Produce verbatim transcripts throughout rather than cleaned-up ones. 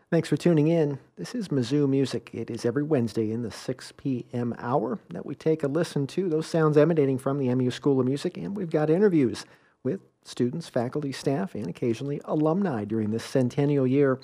Thanks for tuning in. This is Mizzou Music. It is every Wednesday in the six p.m. hour that we take a listen to those sounds emanating from the M U School of Music, and we've got interviews with students, faculty, staff, and occasionally alumni during this centennial year.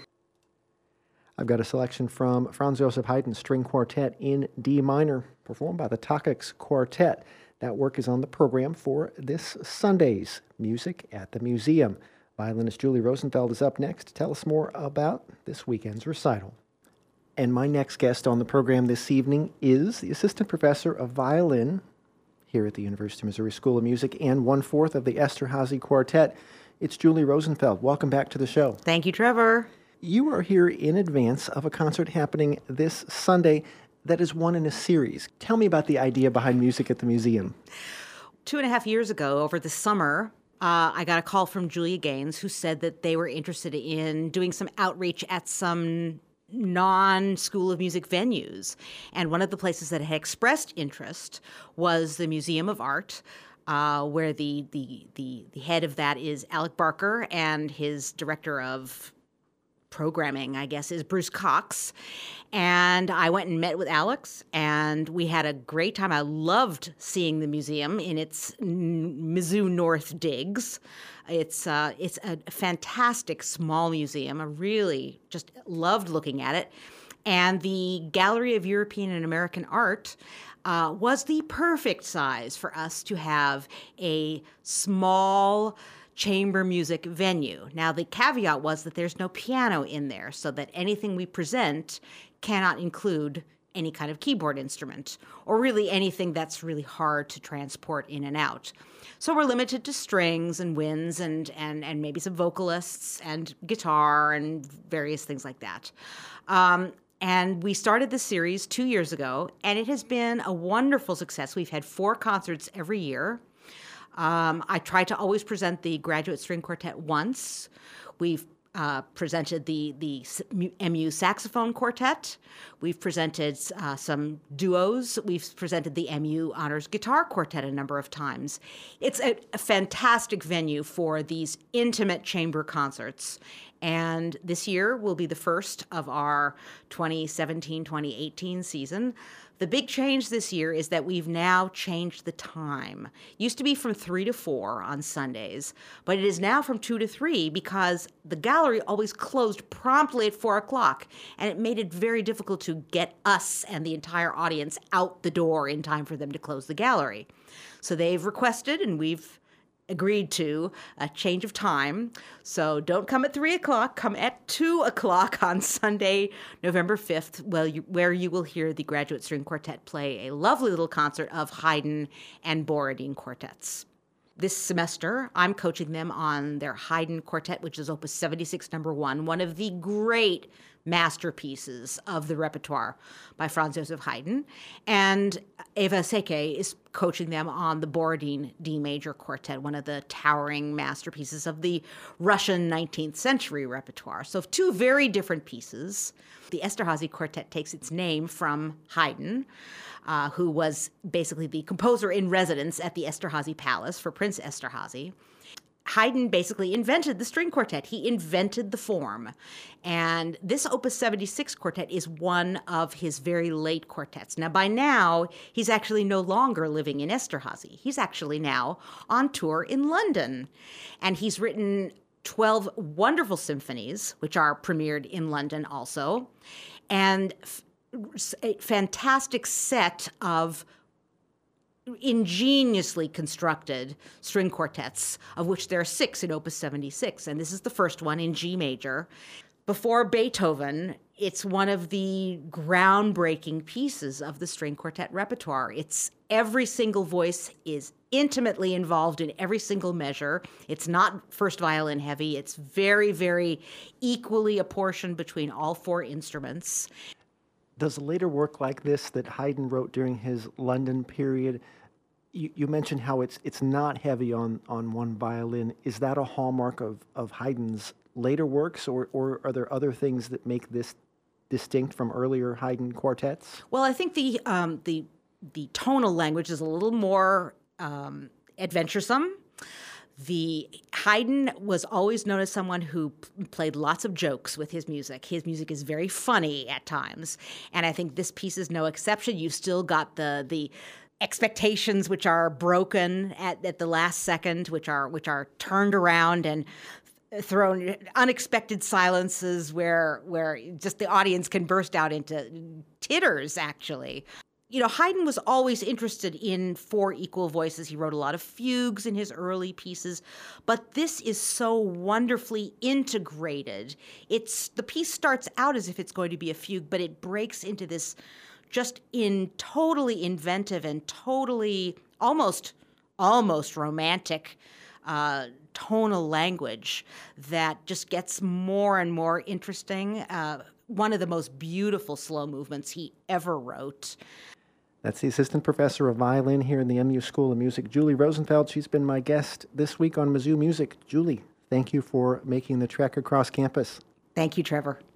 I've got a selection from Franz Joseph Haydn String Quartet in D minor, performed by the Takaks Quartet. That work is on the program for this Sunday's Music at the Museum. Violinist Julie Rosenfeld is up next to tell us more about this weekend's recital. And my next guest on the program this evening is the Assistant Professor of Violin here at the University of Missouri School of Music and one-fourth of the Esterhazy Quartet. It's Julie Rosenfeld. Welcome back to the show. Thank you, Trevor. You are here in advance of a concert happening this Sunday that is one in a series. Tell me about the idea behind Music at the Museum. Two and a half years ago, over the summer, Uh, I got a call from Julia Gaines, who said that they were interested in doing some outreach at some non-School of Music venues. And one of the places that had expressed interest was the Museum of Art, uh, where the, the, the, the head of that is Alec Barker, and his director of programming, I guess, is Bruce Cox. And I went and met with Alex, and we had a great time. I loved seeing the museum in its Mizzou North digs. It's uh, it's a fantastic small museum. I really just loved looking at it. And the Gallery of European and American Art uh, was the perfect size for us to have a small chamber music venue. Now, the caveat was that there's no piano in there, so that anything we present cannot include any kind of keyboard instrument, or really anything that's really hard to transport in and out. So we're limited to strings and winds and and and maybe some vocalists and guitar and various things like that. Um, and we started this series two years ago, and it has been a wonderful success. We've had four concerts every year. Um, I try to always present the Graduate String Quartet once. We've uh, presented the, the M U Saxophone Quartet. We've presented uh, some duos. We've presented the M U Honors Guitar Quartet a number of times. It's a, a fantastic venue for these intimate chamber concerts. And this year will be the first of our twenty seventeen twenty eighteen season. The big change this year is that we've now changed the time. It used to be from three to four on Sundays, but it is now from two to three because the gallery always closed promptly at four o'clock, and it made it very difficult to get us and the entire audience out the door in time for them to close the gallery. So they've requested, and we've agreed to, a change of time. So don't come at three o'clock, come at two o'clock on Sunday, November fifth, where you, where you will hear the Graduate String Quartet play a lovely little concert of Haydn and Borodin quartets. This semester, I'm coaching them on their Haydn Quartet, which is Opus seventy-six, number one, one of the great masterpieces of the repertoire by Franz Joseph Haydn. And Eva Seke is coaching them on the Borodin D major quartet, one of the towering masterpieces of the Russian nineteenth century repertoire. So two very different pieces. The Esterhazy Quartet takes its name from Haydn, uh, who was basically the composer in residence at the Esterhazy Palace for Prince Esterhazy. Haydn basically invented the string quartet. He invented the form. And this Opus seventy-six quartet is one of his very late quartets. Now, by now, he's actually no longer living in Esterhazy. He's actually now on tour in London. And he's written twelve wonderful symphonies, which are premiered in London also, and a fantastic set of ingeniously constructed string quartets, of which there are six in Opus seventy-six, and this is the first one in G major. Before Beethoven, it's one of the groundbreaking pieces of the string quartet repertoire. It's every single voice is intimately involved in every single measure. It's not first violin heavy. It's very, very equally apportioned between all four instruments. Does later work like this that Haydn wrote during his London period, you, you mentioned how it's it's not heavy on, on one violin. Is that a hallmark of, of Haydn's later works, or, or are there other things that make this distinct from earlier Haydn quartets? Well, I think the um, the the tonal language is a little more um, adventuresome. The Haydn was always known as someone who p- played lots of jokes with his music. His music is very funny at times, and I think this piece is no exception. You still got the the expectations which are broken at, at the last second, which are which are turned around and thrown unexpected silences where where just the audience can burst out into titters, actually. You know, Haydn was always interested in four equal voices. He wrote a lot of fugues in his early pieces, but this is so wonderfully integrated. It's the piece starts out as if it's going to be a fugue, but it breaks into this just in totally inventive and totally almost almost romantic uh, tonal language that just gets more and more interesting. Uh, one of the most beautiful slow movements he ever wrote. That's the assistant professor of violin here in the M U School of Music, Julie Rosenfeld. She's been my guest this week on Mizzou Music. Julie, thank you for making the trek across campus. Thank you, Trevor.